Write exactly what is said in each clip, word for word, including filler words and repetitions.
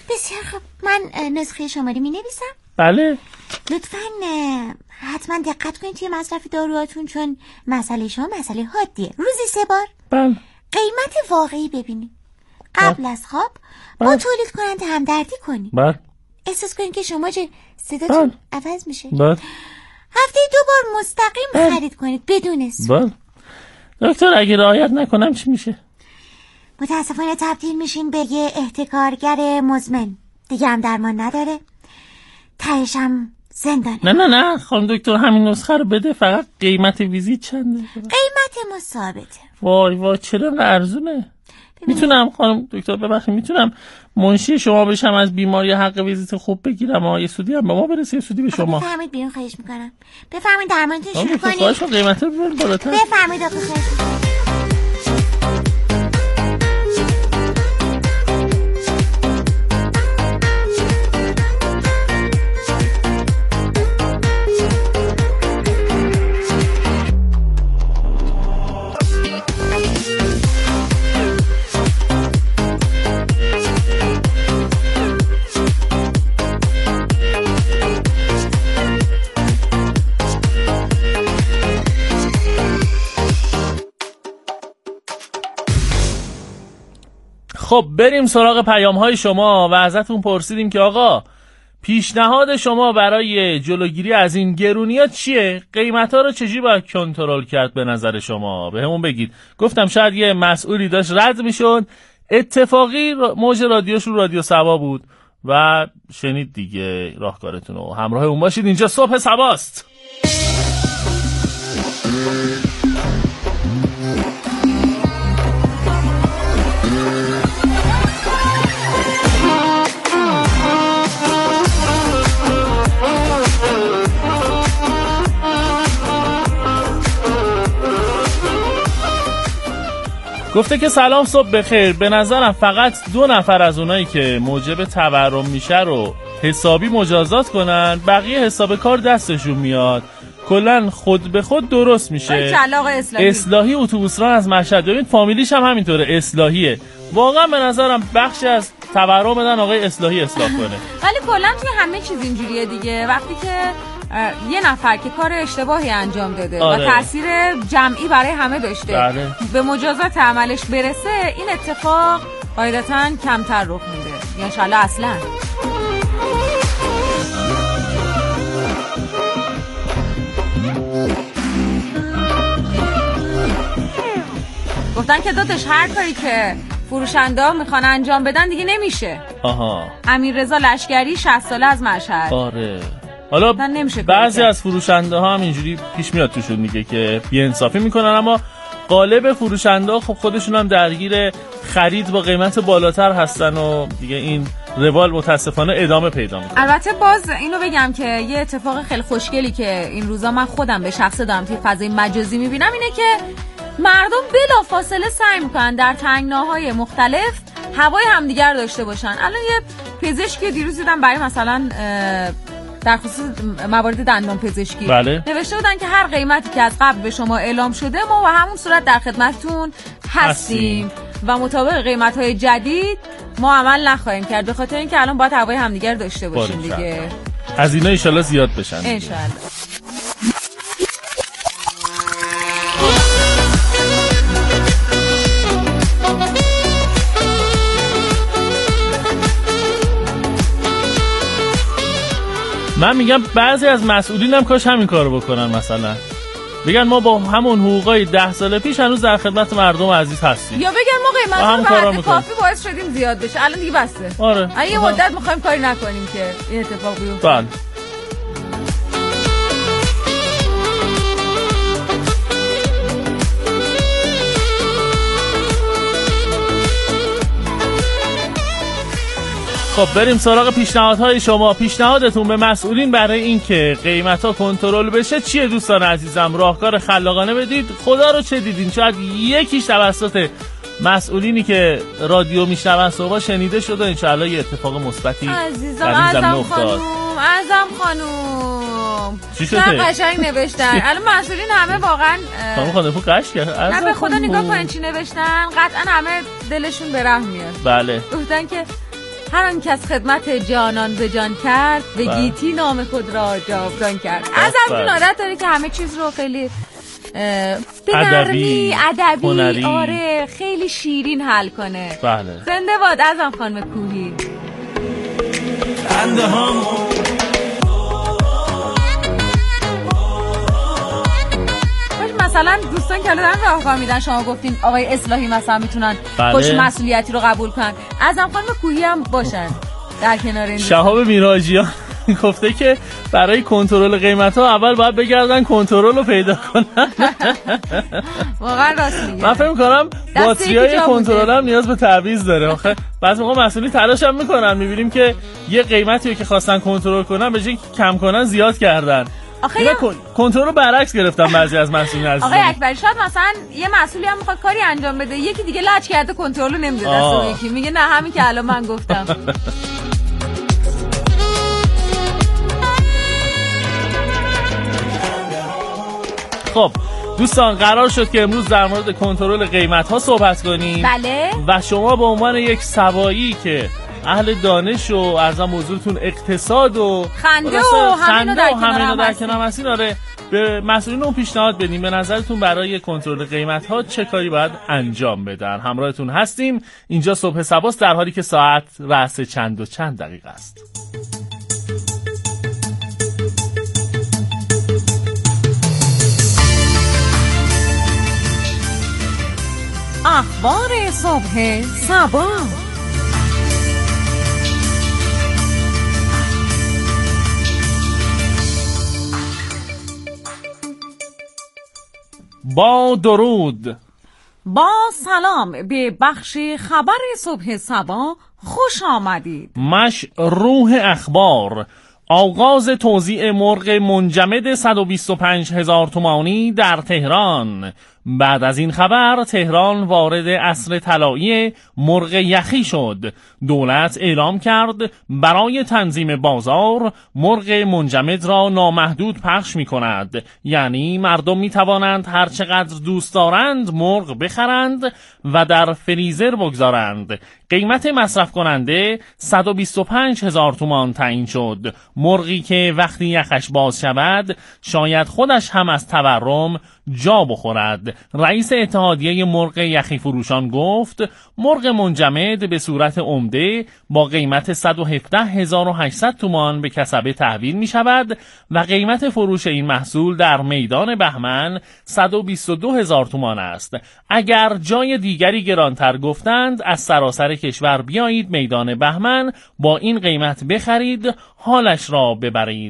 بسیار خب، من نسخه شماره می نویسم. بله. لطفاً حتما دقت کنید توی مصرف داروهاتون، چون مسئله شما مسئله حادیه. روزی سه بار. بله. قیمت واقعی ببینید. قبل بل. از خواب با بل. تولید کننده همدردی کنید. بله. احساس کنید که شما چه صداتون بل. عوض میشه. بله. هفته دو بار مستقیم بل. خرید کنید بدون اسم. بله. دکتر اگه رعایت نکنم چی میشه؟ متاسفانه تبدیل میشین به یه احتکارگر مزمن. دیگه هم درمان نداره. تهش هم زندانه. نه نه نه خانم دکتر، همین نسخه رو بده. فقط قیمت ویزیت چنده؟ قیمت ما ثابته. وای وای چرا ارزونه؟ میتونم خانم دکتر ببخشید میتونم منشی شما بشم، از بیماری حق ویزیت خوب بگیرم و یه سودی هم به ما برسه، یه سودی به شما. بفرمایید بیرون، خواهش میکنم. بفرمایید درمانتون شروع کنید. خواهش میکنم قیمت رو ببرید بالاتر. بفرمایید آقا، خواهش میکنم. خب بریم سراغ پیام های شما و ازتون پرسیدیم که آقا پیشنهاد شما برای جلوگیری از این گرونیات چیه؟ قیمت ها رو چجوری باید کنترل کرد به نظر شما؟ به همون بگید. گفتم شاید یه مسئولی داشت رد میشد، اتفاقی موج رادیوش رو رادیو سبا بود و شنید دیگه. راهکارتون رو همراه اون باشید. اینجا صبح سباست. گفته که سلام، صبح بخیر. به نظرم فقط دو نفر از اونایی که موجب تورم میشه رو حسابی مجازات کنن، بقیه حساب کار دستشون میاد، کلن خود به خود درست میشه. اصلاحی اصلاحی اتوبوسران از مشهد. ببین فامیلیش هم همینطوره، اصلاحیه. واقعا به نظرم بخشی از تورم بدن آقای اصلاحی اصلاح کنه. ولی کلا توی همه چیز اینجوریه دیگه. وقتی که یه نفر که کار اشتباهی انجام داده آره. و تأثیر جمعی برای همه داشته بله. به مجازات عملش برسه، این اتفاق قاعدتاً کمتر رخ میده، یا انشالله اصلا. گفتن که داداش هر کاری که فروشنده ها میخوان انجام بدن دیگه نمیشه. آها. امیررضا لشکری شصت ساله از مشهد. آره. حالا بعضی از فروشنده ها هم اینجوری پیش میاد توشون دیگه که بی‌انصافی میکنن، اما غالب فروشنده ها خب خودشون هم درگیر خرید با قیمت بالاتر هستن و دیگه این روال متاسفانه ادامه پیدا میکنه. البته باز اینو بگم که یه اتفاق خیلی خوشگلی که این روزا من خودم به شخصه دارم توی فضای مجازی میبینم اینه که مردم بلا فاصله سعی میکنن در تنگناهای مختلف هوای همدیگر داشته باشن. الان یه پزشکی دیروز دیدم برای مثلا در خصوص موارد دندان پزشکی بله. نوشته بودن که هر قیمتی که از قبل به شما اعلام شده ما و همون صورت در خدمتتون هستیم و مطابق قیمت‌های جدید ما عمل نخواهیم کرد، به خاطر اینکه الان باید هوای همدیگر داشته باشیم دیگه. از اینا ان شاءالله زیاد بشن ان شاءالله. من میگم بعضی از مسئولین هم کاش همین کارو بکنن، مثلا بگن ما با همون حقوقای ده سال پیش هنوز در خدمت مردم عزیز هستیم، یا بگن ما قیمت رو به حد کافی باعث شدیم زیاد بشه، الان دیگه بسته. آره. یه مدت میخوایم کاری نکنیم که این اتفاق بیفته. بله. خب بریم سراغ پیشنهادهای شما. پیشنهادتون به مسئولین برای اینکه قیمت‌ها کنترل بشه چیه دوستان عزیزم؟ راهکار خلاقانه بدید. خدا رو چه دیدین؟ شاید یکیش توسط مسئولینی که رادیو میشنون صبح شنیده شده و انشالله یه اتفاق مثبتی عزیزم. اعظم خانوم اعظم خانوم چی شده؟ نه قشنگ نوشتن. الان مسئولین همه واقعا خانم خانم قش کرد. نه به خدا نگاه کنین چی نوشتن، قطعا همه دلشون به رحم میاد. بله. گفتن که هر آن کس خدمت جانان به جان کرد به گیتی نام خود را جاودان کرد. از همین عادت داره که همه چیز رو خیلی به نرمی ادبی آره خیلی شیرین حل کنه. بله. زنده باد ازم خانم کوهی. خنده هم مثلا دوستان که الان راهکار میدن، شما گفتین آقای اصلاحی مثلا میتونن بله. خوش مسئولیتی رو قبول کنن، ازم خانم کوهی هم باشن در کنار این. شهاب میراجیان گفته که برای کنترل قیمت ها اول باید بگردن کنترل رو پیدا کنن. واقعا راست میگه. من فکر می‌کنم باتریای کنترل هم نیاز به تعویض داره. آخه بعضی موقع مسئولین تلاش هم میکنن، میبینیم که یه قیمتی رو که خواستن کنترل کنن به جای کم کنن زیاد کردن. آخه کنترل رو برعکس گرفتن بعضی از مسئولین عزیزان. آقای اکبری شاید مثلا یه مسئولی هم میخواد کاری انجام بده، یکی دیگه لج کرده کنترل رو نمیده دست اون یکی، میگه نه همین که الان من گفتم. خب دوستان قرار شد که امروز در مورد کنترل قیمت ها صحبت کنیم. بله. و شما به عنوان یک سوایی که اهل دانش و ارزم موضوعتون اقتصاد و خنده و همینو در کنار در کنار هستین، آره به مسئولین اون پیشنهاد بدیم به نظرتون برای کنترل قیمت ها چه کاری باید انجام بدن. همراهتون هستیم. اینجا صبح سباست در حالی که ساعت رأس چند و چند دقیقه است. اخبار صبح سبا. با درود، با سلام به بخش خبر صبح سبا خوش آمدید. مشروح اخبار. آغاز توزیع مرغ منجمد صد و بیست و پنج هزار تومانی در تهران. بعد از این خبر تهران وارد عصر طلایی مرغ یخی شد. دولت اعلام کرد برای تنظیم بازار مرغ منجمد را نامحدود پخش می کند. یعنی مردم می توانند هر چقدر دوست دارند مرغ بخرند و در فریزر بگذارند. قیمت مصرف کننده صد و بیست و پنج هزار تومان تعیین شد. مرغی که وقتی یخش باز شود شاید خودش هم از تورم جا بخورد. رئیس اتحادیه مرغ یخی فروشان گفت مرغ منجمد به صورت عمده با قیمت صد و هفده هزار و هشتصد تومان به کسبه تحویل می شود و قیمت فروش این محصول در میدان بهمن صد و بیست و دو هزار تومان است. اگر جای دیگری گرانتر گفتند از سراسر کشور بیایید میدان بهمن با این قیمت بخرید، حالش را ببرید.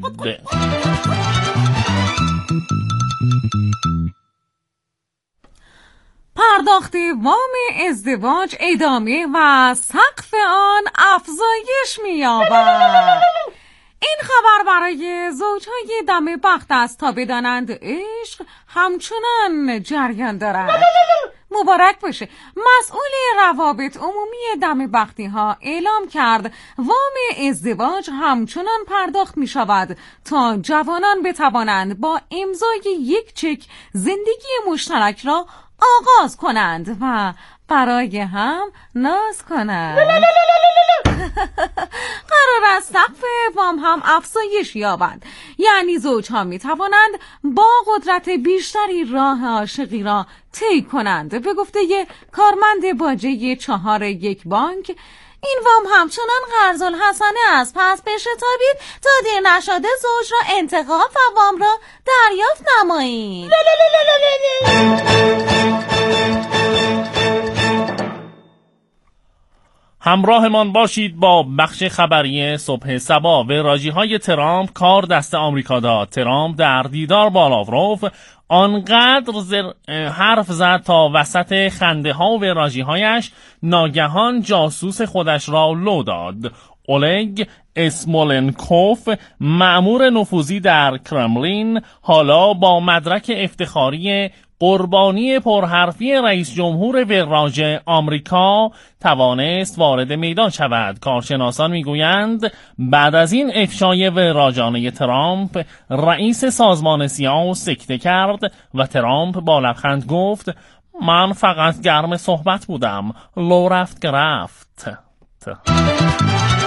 پرداخت وام ازدواج ادامه و سقف آن افزایش می‌یابد. این خبر برای زوجهای دم بخت است تا بدانند عشق همچنان جریان دارد. مبارک باشه. مسئول روابط عمومی دم بختی ها اعلام کرد وام ازدواج همچنان پرداخت می شود تا جوانان بتوانند با امضای یک چک زندگی مشترک را آغاز کنند و برای هم ناز کنند. قرار است سقف وام هم افزایش یابد، یعنی زوجها می توانند با قدرت بیشتری راه عاشقی را طی کنند. به گفته ی کارمند باجه چهار یک بانک این وام همچنان قرض الحسنه است، پس بشتابید تا دیر نشده زوج را انتخاب و وام را دریافت نمایید. همراهمان باشید با بخش خبری صبح سبا. وراجی های ترامپ کار دست آمریکا داد. ترامپ در دیدار با لاوروف آنقدر زر... حرف زد تا وسط خنده ها و وراجی هایش ناگهان جاسوس خودش را لو داد. اولگ اسمولنکوف مأمور نفوذی در کرملین حالا با مدرک افتخاری قربانی پرحرفی رئیس جمهور وراج آمریکا توانست وارد میدان شود. کارشناسان میگویند بعد از این افشای وراجانه ترامپ رئیس سازمان سیا سکته کرد و ترامپ با لبخند گفت من فقط گرم صحبت بودم، لو رفت گرفت.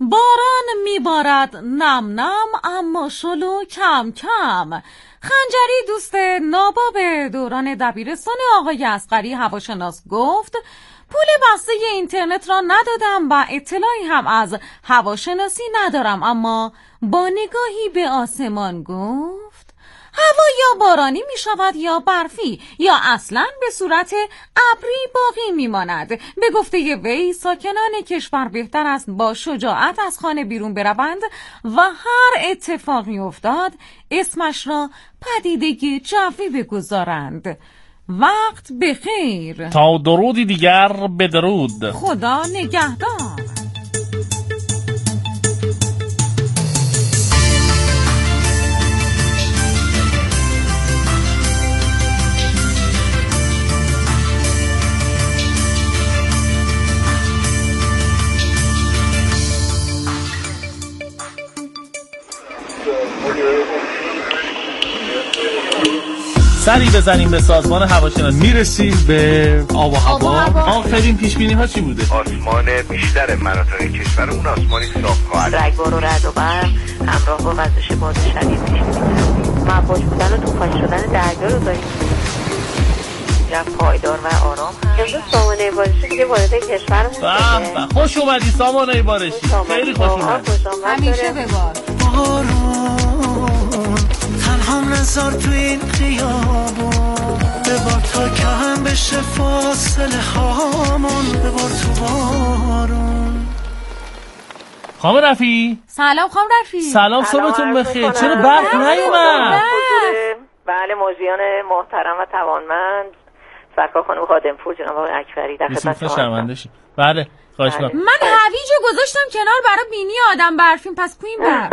باران میبارد نم نم اما شلو کم کم. خنجری دوست ناباب دوران دبیرستان آقای اصغری هواشناس گفت پول بسته اینترنت را ندادم و اطلاعی هم از هواشناسی ندارم، اما با نگاهی به آسمان گفت هوا یا بارانی می شود یا برفی یا اصلاً به صورت ابری باقی می ماند. به گفته وی ساکنان کشور بهتر است با شجاعت از خانه بیرون بروند و هر اتفاقی افتاد اسمش را پدیدگی جوی بگذارند. وقت بخیر. تا درودی دیگر بدرود. خدا نگهدار. سری بزنیم به سازمان هواشناسی. میرسیم به آب و هوا. آخرین پیش بینی ها چی بوده؟ آسمان بیشتر مناطق کشور اون آسمانی صاف خواهد. رگبار و رعد و برق همراه با وزش باد شدید پیش بینی. مواج بودن و طوفانی شدن دریا رو داریم. یا پایدار و آرام هم. امروز سامانه بارشی دیگه وارد کشورمون شده. به خوش اومدی سامانه بارشی. خیلی خوش اومدی. همیشه ببار. تنهام نزار تو این خیابون، ببار تا کم بشه فاصله هامون، ببار تو بارون. خانم رفی سلام. خانم رفی سلام، صبحتون بخیر. چرا برق نیومد؟ بله مجریان محترم و توانمند سرکار خانم خادمپور جناب آقای اکبری در خدمت شما هستم. بله خواهش می‌کنم. من هویجو گذاشتم کنار برای بینی آدم برفین، پس کو این برف؟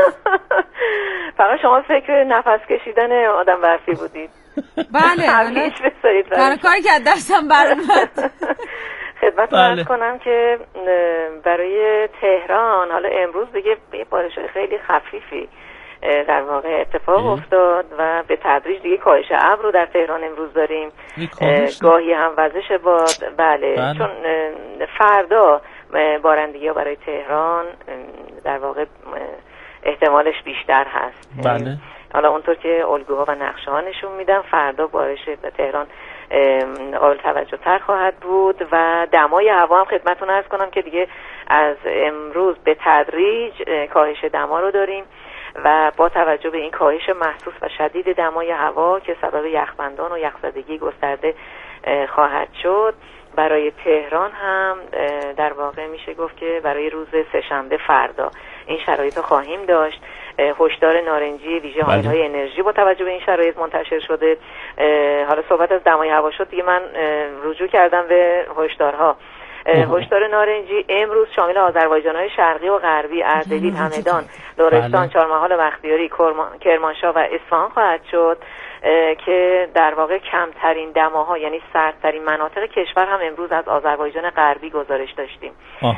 فقط شما فکر نفس کشیدن آدم برفی بودید. بله هویج بذارید برای کاری که دستم برآمد. خدمتتون عرض کنم که برای تهران حالا امروز دیگه بارش‌های خیلی خفیفی در واقع اتفاق افتاد و به تدریج دیگه کاهش ابر رو در تهران امروز داریم. گاهی هم وزش باد. بله, بله. چون فردا بارندگی ها برای تهران در واقع احتمالش بیشتر هست. بله. حالا اونطور که الگوها و نقشه ها نشون میدن فردا بارش به تهران قابل توجه تر خواهد بود و دمای هوا هم خدمتتون عرض کنم که دیگه از امروز به تدریج کاهش دما رو داریم و با توجه به این کاهش محسوس و شدید دمای هوا که سبب یخبندان و یخزدگی گسترده خواهد شد، برای تهران هم در واقع میشه گفت که برای روز سه‌شنبه فردا این شرایط رو خواهیم داشت. هشدار نارنجی ویژه حامل‌های انرژی با توجه به این شرایط منتشر شده. حالا صحبت از دمای هوا شد دیگه، من رجوع کردم به هشدارها. هشدار نارنجی امروز شامل آذربایجان‌های شرقی و غربی، اردبیل، همدان، لرستان، چهارمحال بختیاری، کرمانشاه و اصفهان خواهد شد که در واقع کمترین دماها یعنی سردترین مناطق کشور هم امروز از آذربایجان غربی گزارش داشتیم.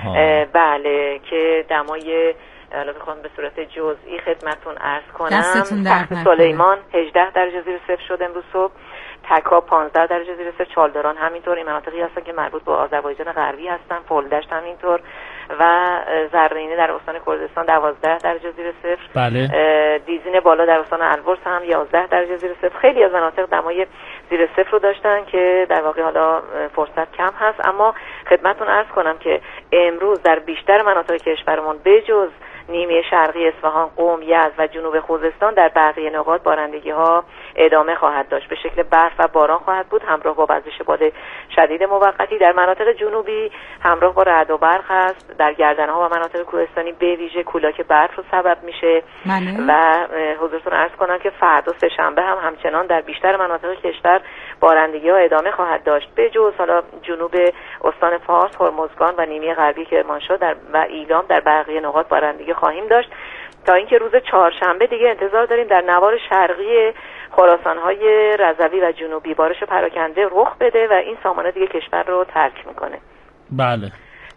بله که دمای حالا بخوام به صورت جزئی خدمتون عرض کنم، تخت سلیمان هجده درجه زیر صفر شد امروز صبح، تکا پانزده درجه زیر صفر، چالداران همینطور، این مناطقی هستن که مربوط به آذربایجان غربی هستن، فولدشت همینطور و زرینه در استان کردستان دوازده درجه زیر صفر. بله. دیزین بالا در استان البرز هم یازده درجه زیر صفر. خیلی از مناطق دمای زیر صفر رو داشتن که در واقع حالا فرصت کم هست، اما خدمتتون عرض کنم که امروز در بیشتر مناطق کشورمون بجز نیمه شرقی اصفهان، قم، یزد و جنوب خوزستان در بقیه نقاط بارندگی ها ادامه خواهد داشت، به شکل برف و باران خواهد بود همراه با وزش باد شدید موقتی. در مناطق جنوبی همراه با رعد و برق هست، در گردنها و مناطق کوهستانی به ویژه کولاک برف رو سبب میشه و حضورتون عرض کنم که فردا سه‌شنبه هم همچنان در بیشتر مناطق کشور بارندگی ها ادامه خواهد داشت، به جز حالا جنوب استان فارس، هرمزگان و نیمه غربی کرمانشاه در و ایلام در بقیه نقاط بارندگی خواهیم داشت، تا اینکه روز چهارشنبه دیگه انتظار داریم در نوار شرقی خراسان‌های رضوی و جنوبی بارش پراکنده رخ بده و این سامانه دیگه کشور رو ترک میکنه. بله.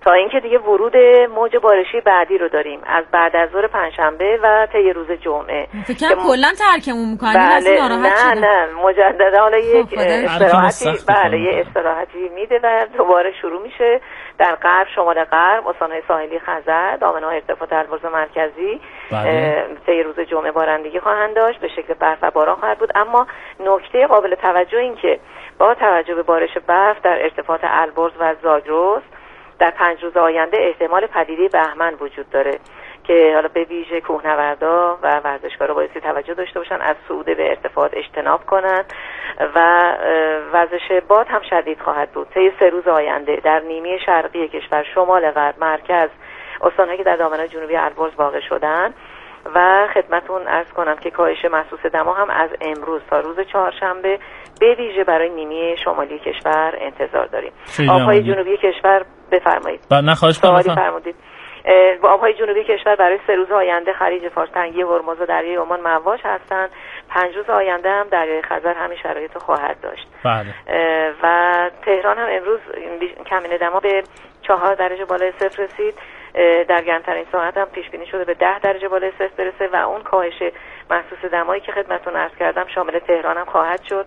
تا اینکه دیگه ورود موج بارشی بعدی رو داریم از بعد از ظهر پنجشنبه و طی روز جمعه. فکر کنم کلا ترکمون می‌کنیم. بله نه نه مجددا حالا یک استراحتی بله یه استراحتی میده و دوباره شروع میشه. در غرب، شمال غرب، استان‌های ساحلی خزر، دامنه‌های ارتفاعات البرز مرکزی طی روز جمعه بارندگی خواهند داشت، به شکل برف و باران خواهد بود. اما نکته قابل توجه این که با توجه به بارش برف در ارتفاعات البرز و زاگرس در پنج روز آینده احتمال پدیده بهمن وجود داره که حالا به ویژه کوهنوردا و ورزشکارا بایستی توجه داشته باشن، از صعود به ارتفاعات اجتناب کنن و وزش باد هم شدید خواهد بود. طی سه روز آینده در نیمه شرقی کشور، شمال غرب، مرکز، استان‌هایی که در دامنه جنوبی البرز واقع شدن و خدمتون عرض کنم که کاهش محسوس دما هم از امروز تا روز چهارشنبه به ویژه برای نیمه شمالی کشور انتظار داریم. آب‌های جنوبی کشور بفرمایید. نه خواهش کنم فرمودید. با آب‌های جنوبی کشور برای سه روز آینده خلیج فارس، تنگی هرمز و دریای عمان مواج هستند. پنج روز آینده هم دریای خزر همین شرایط خواهد داشت. بله. و تهران هم امروز کمینه دما به چهار درجه بالای صفر رسید. در گرمترین ساعت هم پیش بینی شده به ده درجه بالای صفر برسه و اون کاهش محسوس دمایی که خدمتتون عرض کردم شامل تهران هم خواهد شد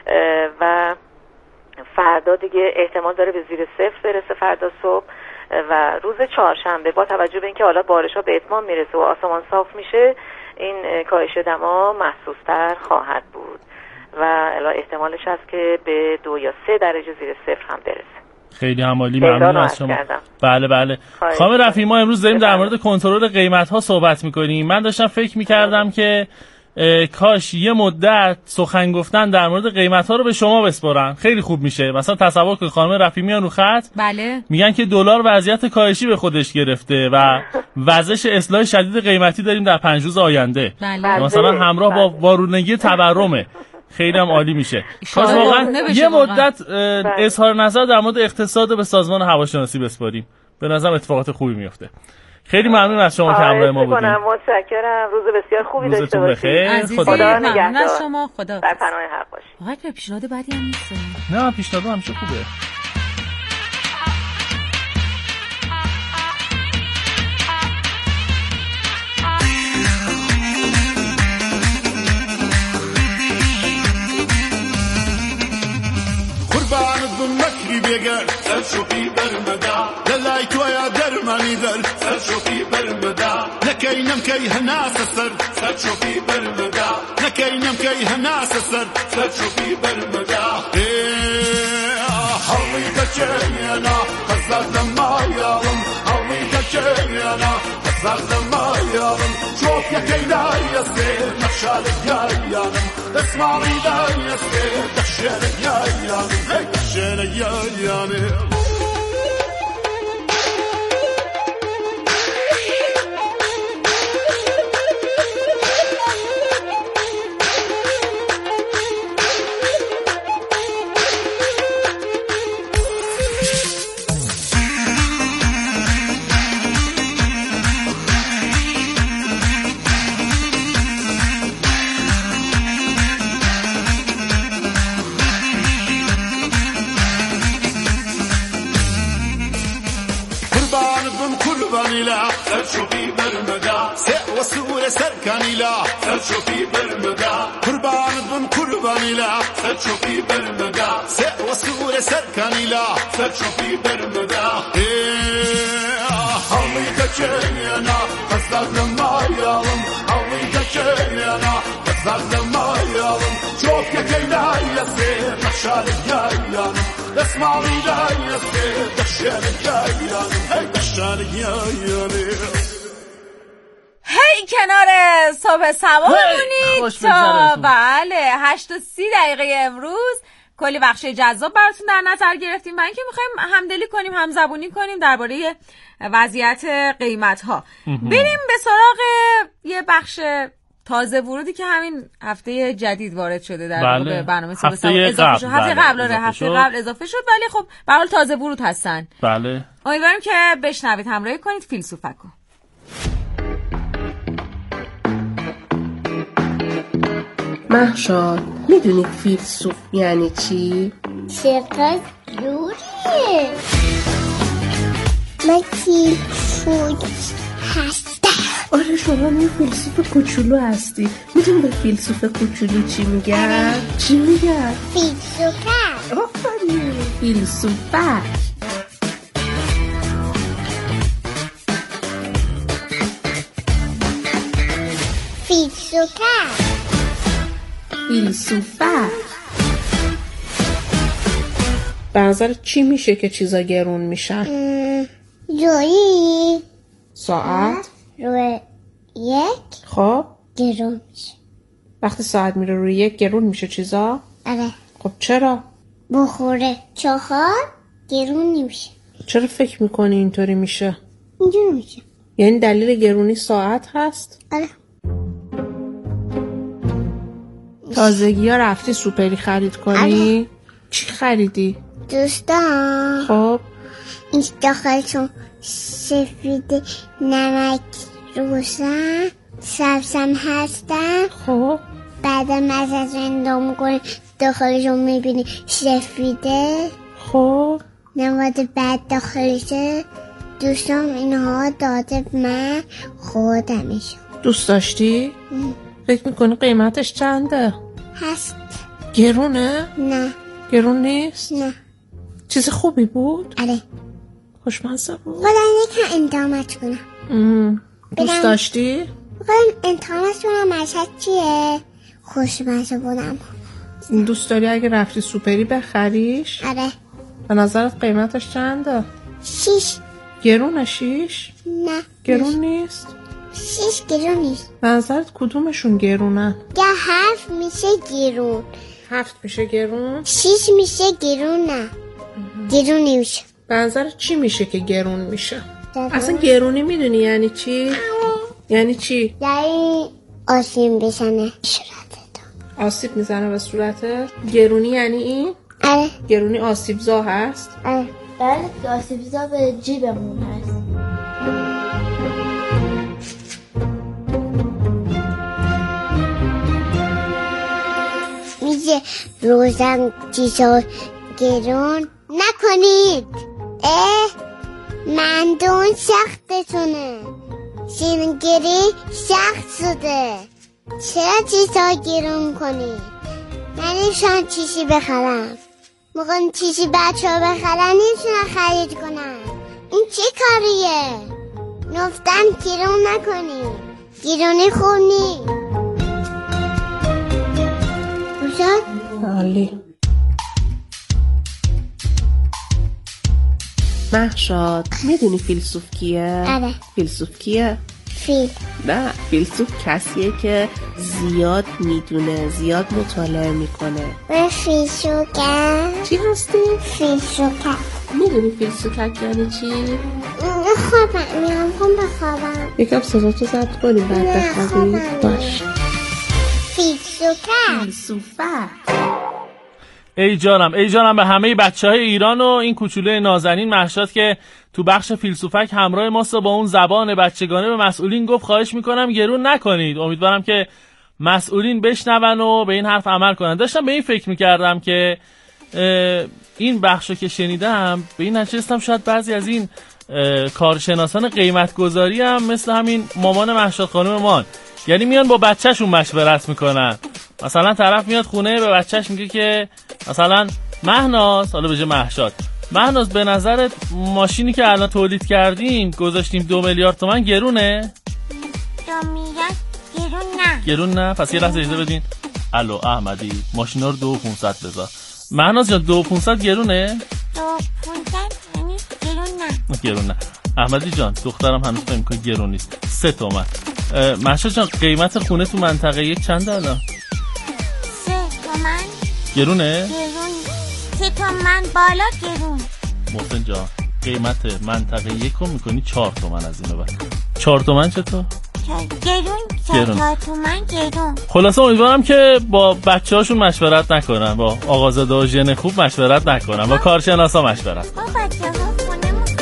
و فردا دیگه احتمال داره به زیر صفر برسه فردا صبح و روز چهارشنبه با توجه به اینکه حالا بارش‌ها به اتمام میرسه و آسمان صاف میشه این کاهش دما محسوس‌تر خواهد بود و الی احتمالش هست که به دو یا سه درجه زیر صفر هم برسه. خیلی همالی ممنون از شما. بله بله. خانم رفیعی ما امروز داریم در مورد کنترل قیمت ها صحبت میکنیم. من داشتم فکر میکردم که کاش یه مدت سخن گفتن در مورد قیمت ها رو به شما بسپارن، خیلی خوب میشه. مثلا تصور کن خانم رفیعی میان رو خط، بله، میگن که دلار وضعیت کاهشی به خودش گرفته و وضعش اصلاح شدید قیمتی داریم در پنج روز آینده. بله. مثلا همراه با وارونگی تورمه. خیلی هم عالی میشه. کاش واقعا یه مدت اظهار نظر در مورد اقتصاد به سازمان هواشناسی بسپاریم. به نظرم اتفاقات خوبی میفته. خیلی ممنون از شما که همراه ما بودید. متشکرم. روز بسیار خوبی داشته باشید. خدا نگهدار. از شما خدا. در پناه حق باشید. آقا که پیشنهاد بعدی هم نیست. نه پیشنهاد همیشه خوبه. بيقر سرشوفي برمدا للاي تويا درماني در سرشوفي برمدا لكي نمكي هناس السر سرشوفي برمدا لكي نمكي هناس السر سرشوفي برمدا حوي كشينا خزاز لما يالم حوي كشينا خزاز لما يالم شوف يا كيدا يسير نخشالك يا يالم اسمع ريدا يسير تخشالك يا يالم هيك تخشالك يا يالم سرشوفي برمدا سق وسورة سركاني لا سرشوفي برمدا قربان بن قرباني لا سرشوفي برمدا سق وسورة سركاني لا سرشوفي برمدا حوي كشينا قصدك لما يالم حوي كشينا قصدك لما يالم شوف يا كيدا يسير نخشالك يا يالم اسمع ريدا يسير تخشالك يا يالم هي تخشالك يا يالم هی کنار صبح سوارمونید تا بله هشت و سی دقیقه امروز کلی بخش جذاب براتون در نظر گرفتیم و اینکه میخوایم همدلی کنیم همزبونی کنیم درباره وضعیت قیمت ها. بریم به سراغ یه بخش تازه ورودی که همین هفته جدید وارد شده در بله. برنامه صبح سوار اضافه شد. هفته قبل آره هفته قبل اضافه شد ولی خب به هر حال تازه ورود هستن. بله. امیدواریم که بشنوید، همراهی کنید. فیلسوفکو. مهشاد میدونید فیلسوف یعنی چی؟ چقدر دوریه. من فیلسوف هستم. آره شما یه فیلسوف کوچولو هستی. میدونی به فیلسوف کوچولو چی میگن؟ چی میگن؟ فیلسوفه. آفرین، فیلسوفه. فیلسوفه. فیلسوفه. به نظر چی میشه که چیزا گرون میشن؟ روی ساعت روی یک خب گرون میشه. وقتی ساعت میره روی یک گرون میشه چیزا؟ آره. خب چرا؟ بخوره چهار گرون نمیشه. چرا فکر میکنی اینطوری میشه؟ اینجوری میشه. یعنی دلیل گرونی ساعت هست؟ آره. تازگی ها رفتی سوپری خرید کنی؟ آره. چی خریدی؟ دوستان خب این داخلشون سفید نمک روشن سبزم هستن. خب بعدم از از اندام میکنی داخلشون میبینی سفیده. خب نماد بعد داخلشه. دوستان اینها داده من خودمشون. دوست داشتی؟ ام. فکر میکنی قیمتش چنده؟ هست. گرونه؟ نه. گرون نیست؟ نه. چیز خوبی بود؟ آره. خوشمزه بود؟ خودم یکم انتامت کنم. ام. دوست بدم. داشتی؟ خودم انتامت کنم مشهد چیه؟ خوشمزه بودم. دوست داری اگه رفتی سوپری بخریش؟ آره. به نظرت قیمتش چنده؟ شیش. گرونه شیش؟ نه. گرون نیست؟ شیش گرون نیست. به نظرت کدومشون گرونن؟ یا هفت میشه گرون. هفت میشه گرون؟ شیش میشه گرون. نه گرون نمیشه. به نظرت چی میشه که گرون میشه؟ اصلا گرونی میدونی یعنی چی؟ یعنی چی؟ یعنی آسیب بزنه صورتت. آسیب میزنه به صورتت؟ گرونی یعنی این؟ آره. گرونی آسیب زا هست؟ آره. بله آسیب زا به جیبمون هست. میگه روزم چیزا گرون نکنید. اه مندون سختتونه. شیرینگیری سخت شده. چرا چیزا گرون کنید؟ من شان چیزی بخرم. موقع چیزی بچه ها بخرن نمیتونن خرید کنن. این چه کاریه؟ نفتن گرون نکنید. گرونی خوب نیست. عالی. مهشاد میدونی فیلسوف کیه؟ آره. فیلسوف کیه؟ فیل. نه فیلسوف کسیه که زیاد میدونه، زیاد مطالعه میکنه. من فیلسوفم. چی هستی؟ فیلسوفم. میدونی فیلسوفک یعنی چی؟ خوابم میام کن بخوابم. یکم صداتو ضبط کنیم بعد بخوابی. باش. فیلسوفه. فیلسوفه. ای جانم ای جانم به همه بچه های ایران و این کوچوله نازنین مهشاد که تو بخش فیلسوفک همراه ماست و با اون زبان بچگانه به مسئولین گفت خواهش میکنم گرون نکنید. امیدوارم که مسئولین بشنون و به این حرف عمل کنن. داشتم به این فکر میکردم که این بخشو که شنیدم به این نتیجه رسیدم شاید بعضی از این کارشناسان قیمت گذاری هم مثل همین مامان مهشاد خانم مان، یعنی میان با بچهشون مشورت میکنن. مثلا طرف میاد خونه به بچهش میگه که مثلا مهناز، حالا به جای مهشاد، مهناز به نظرت ماشینی که الان تولید کردیم گذاشتیم دو میلیارد تومان گرونه؟ دو میلیارد گرون نه. گرون نه؟ پس یه لحظه اجازه بدین. الو احمدی ماشینا رو دو و پونصد بذار. مهناز جان دو و پونصد گرونه؟ دو و پونصد یعنی گرون نه. گرون نه. احمدی جان دخترم هنوز فهم میکنه گرون نیست. سه تومن. مهشاد جان قیمت خونه تو منطقه یک چنده الان؟ سه تومن. گرونه؟ گرون. سه تومن بالا گرون. محسن جان قیمت منطقه یک رو میکنی چهار تومن از این ببر. چهار تومن چطور؟ گرون. چهار تومن گرون. خلاصه امیدوارم که با بچه هاشون مشورت نکنن، با آقازاده و ژن خوب مشورت نکنن، با کارشناسا مشورت با بچه ها خونه میکنن.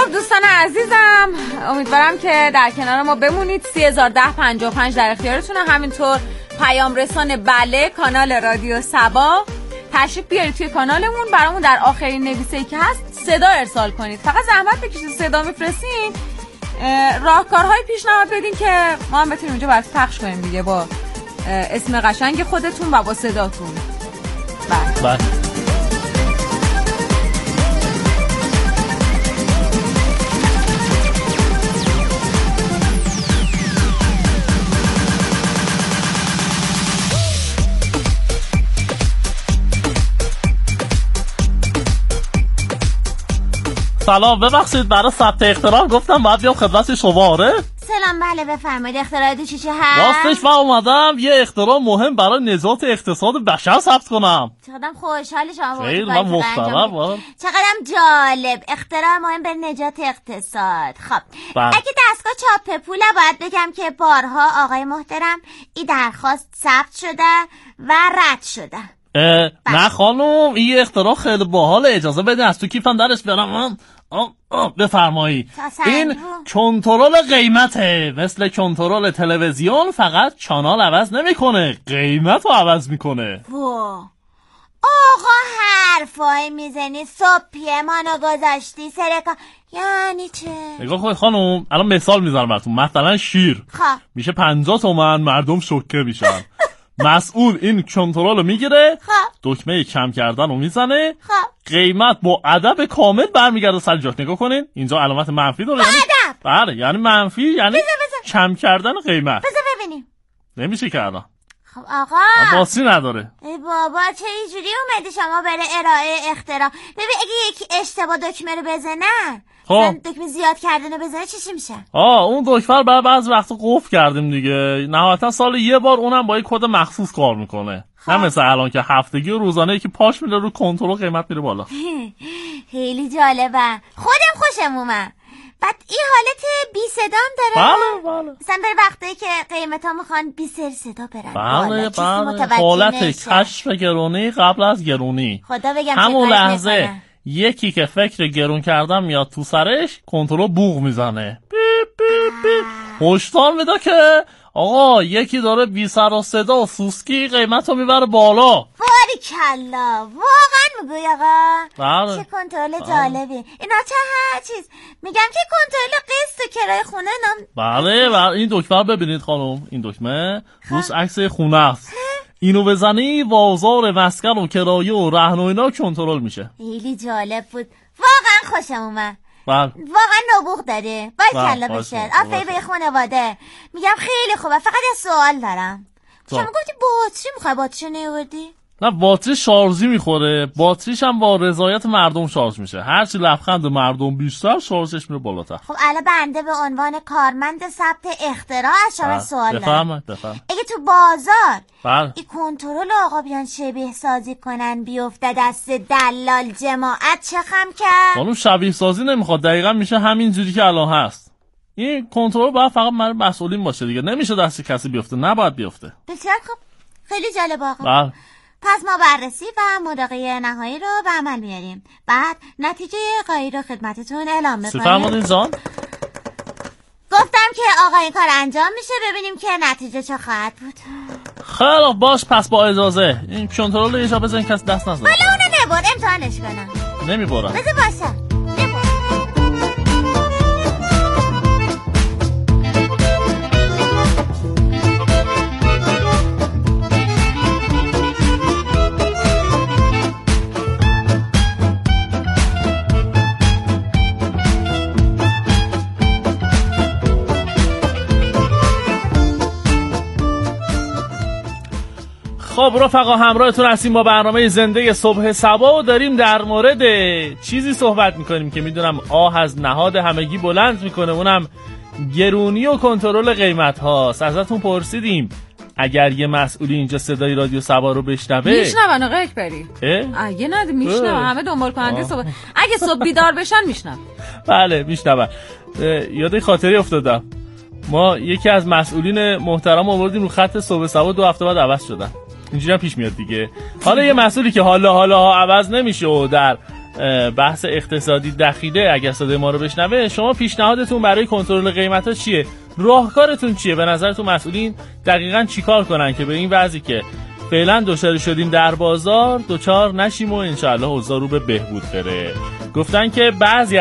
خب دوستان عزیزم، امیدوارم که در کنار ما بمونید. سه هزار و ده پنجاه و پنج در اختیارتونه. همینطور پیام رسان بله کانال رادیو صبا، تشریف بیارید توی کانالمون، برامون در آخرین نویسه‌ای که هست صدا ارسال کنید. فقط زحمت بکشید صدا میفرستین، راهکارهای پیشنهاد بدین که ما هم بتونیم اونجا براتون پخش کنیم دیگه، با اسم قشنگ خودتون و با صداتون. بله. سلام، ببخشید برای ثبت اختراع گفتم باید بیام خدمت شما. آره سلام، بله بفرمایید. اختراع چی چی هست؟ راستش من اومدم یه اختراع مهم برای نجات اقتصاد بشر ثبت کنم. چقدرم خوشحال شما بود. خیلی من مخترم. چقدرم جالب، اختراع مهم به نجات اقتصاد. خب بله. اگه دستگاه چاپ پوله باید بگم که بارها آقای محترم این درخواست ثبت شده و رد شده. نه خانم، این اختراع خیلی باحال، اجازه بدین از تو کیفم درش بیارم. بفرمایید. این کنترل قیمته، مثل کنترل تلویزیون، فقط کانال عوض نمیکنه، قیمت رو عوض میکنه. وا آقا حرفای میزنی، صبح پیمانو گذاشتی سرکا، یعنی چه؟ نگاه کنید خانم، الان مثال میزنم براتون. مثلا شیر خب میشه پنجاه تومن، مردم شوکه میشن. مسئول این کنترل رو میگیره، دکمه کم کردن رو میزنه، قیمت با ادب کامل برمیگرده سر جاش. نگاه کنین اینجا علامت منفی داره، یعنی بله، یعنی منفی، یعنی بزا بزا. کم کردن قیمت. بذار ببینیم. نمیشه کردن. خب آقا باسری نداره. ای بابا چه اینجوری اومدی شما بره ارائه اختراع؟ ببین اگه یکی اشتباه دکمه رو بزنه، خب دکمه زیاد کردن رو بزنه چی میشه؟ آه اون دکمه رو بعضی وقتا قفل کردیم دیگه، نهایتا سال یه بار اونم با یه کد مخصوص کار میکنه. نه مثل الان که هفتگی و روزانه که پاش میره رو کنترل قیمت میره بالا. خیلی جالبه، خودم خوشم اومد. بعد این حالت بی صدام داره. بله بله. مثلا بر وقتی که قیمت ها میخوان بی سر صدا برن بله بله. حالت کشف گرونی قبل از گرونی. خدا بگم همون لحظه میکنه. یکی که فکر گرون کردن میاد تو سرش، کنترل بوق میزنه، بیپ بیپ بیپ، هشدار میده که آقا یکی داره بی سر و صدا و سوسکی قیمت رو میبره بالا. باریکلا، واقعا میگوی آقا؟ بله. چه کنترل جالبی. اینا چه هر چیز میگم که کنترل قسط و کرایه خونه نام. بله بله. این دکمه رو ببینید خانم، این دکمه روز عکس خونه است. اینو بزنی بازار مسکن و کرایه و رهن و اینا کنترل میشه. خیلی جالب بود، واقعا خوشم اومد. بله. واقعا نبوغ داره، باریکلا بشه. آفرین به خانواده. میگم خیلی خوبه. فقط یه سوال دارم. شما گفتی باتری میخوای، باتری نیاوردی؟ نه باتری شارژی میخوره، باتریش هم با رضایت مردم شارژ میشه. هرچی لبخند مردم بیشتر شارژش میره بالاتر. خب الان بنده به عنوان کارمند ثبت اختراع از شما سوال دارم. بفرمایید بفرمایید. اگه تو بازار بله. این کنترل آقا بیان شبیه سازی کنن بیفته دست دلال جماعت چه خم کرد؟ خانم شبیه سازی نمیخواد، دقیقاً میشه همین جوری که الان هست. این کنترل باید فقط برای مسئولین باشه دیگه، نمیشه دست کسی بیفته، نباید بیفته. بسیار خوب، خیلی جالب آقا. بله. پس ما بررسی و مراقبه نهایی رو به عمل میاریم، بعد نتیجه قایی رو خدمتتون اعلام میکنیم. فرمودین جان. گفتم که آقا این کار انجام میشه، ببینیم که نتیجه چه خواهد بود. خیلی باش، پس با اجازه این کنترل یه جا بزنین کسی دست نزنه. ولی اونو نبر، امتحانش کنم. نمیبرم. بذار باشه. خب رفقا، همراهتون هستیم با برنامه زنده صبح صبا و داریم در مورد چیزی صحبت میکنیم که میدونم آه از نهاد همگی بلند میکنه، اونم گرونی و کنترل قیمت هاست. ازتون پرسیدیم اگر یه مسئولی اینجا صدای رادیو صبا رو بشنوه میشنون آقا اکبری؟ اگه نه میشنون، همه دنبال کننده صبح، اگه صبح بیدار بشن میشنون. بله میشنون. یاد خاطری افتادم، ما یکی از مسئولین محترم آوردیم رو خط صبح صبا، دو هفته بعد عوض شدن. اینجوری هم پیش میاد دیگه. حالا یه مسئولی که حالا حالا ها عوض نمیشه و در بحث اقتصادی دخیله اگر صدای ما رو بشنوه، شما پیشنهادتون برای کنترل قیمتا چیه؟ راهکارتون چیه؟ به نظرتون مسئولین دقیقاً چیکار کنن که به این وضعی که فعلا دچار شدیم در بازار دوچار نشیم و انشالله اوضاع رو به بهبود بره؟ گفتن که بعضی